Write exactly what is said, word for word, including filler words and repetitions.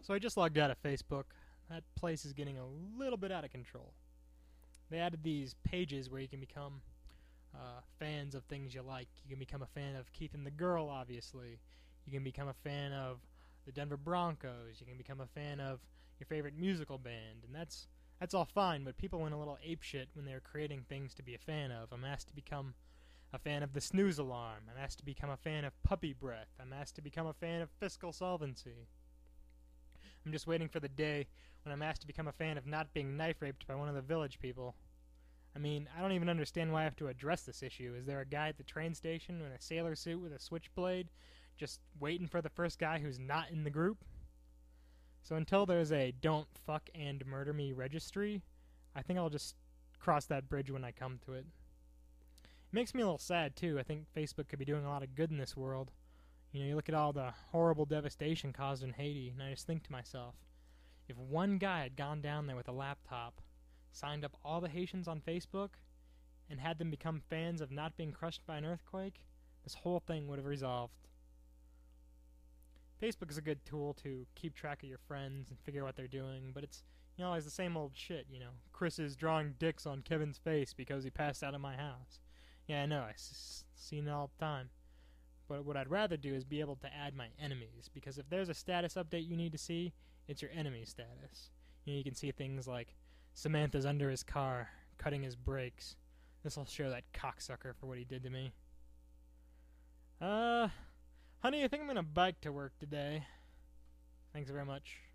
So I just logged out of Facebook. That place is getting a little bit out of control. They added these pages where you can become uh, fans of things you like. You can become a fan of Keith and the Girl, obviously. You can become a fan of the Denver Broncos. You can become a fan of your favorite musical band, and that's that's all fine. But people went a little apeshit when they were creating things to be a fan of. I'm asked to become a fan of the snooze alarm. I'm asked to become a fan of puppy breath. I'm asked to become a fan of fiscal solvency. I'm just waiting for the day when I'm asked to become a fan of not being knife raped by one of the village people. I mean, I don't even understand why I have to address this issue. Is there a guy at the train station in a sailor suit with a switchblade just waiting for the first guy who's not in the group? So until there's a don't fuck and murder me registry, I think I'll just cross that bridge when I come to it. It makes me a little sad, too. I think Facebook could be doing a lot of good in this world. You know, you look at all the horrible devastation caused in Haiti, and I just think to myself, if one guy had gone down there with a laptop, signed up all the Haitians on Facebook, and had them become fans of not being crushed by an earthquake, this whole thing would have resolved. Facebook is a good tool to keep track of your friends and figure out what they're doing, but it's, you know, it's the same old shit, you know. Chris is drawing dicks on Kevin's face because he passed out of my house. Yeah, I know, I've s- seen it all the time. But what I'd rather do is be able to add my enemies, because if there's a status update you need to see, it's your enemy status. You know, you can see things like Samantha's under his car, cutting his brakes. This'll show that cocksucker for what he did to me. Uh, honey, I think I'm gonna bike to work today. Thanks very much.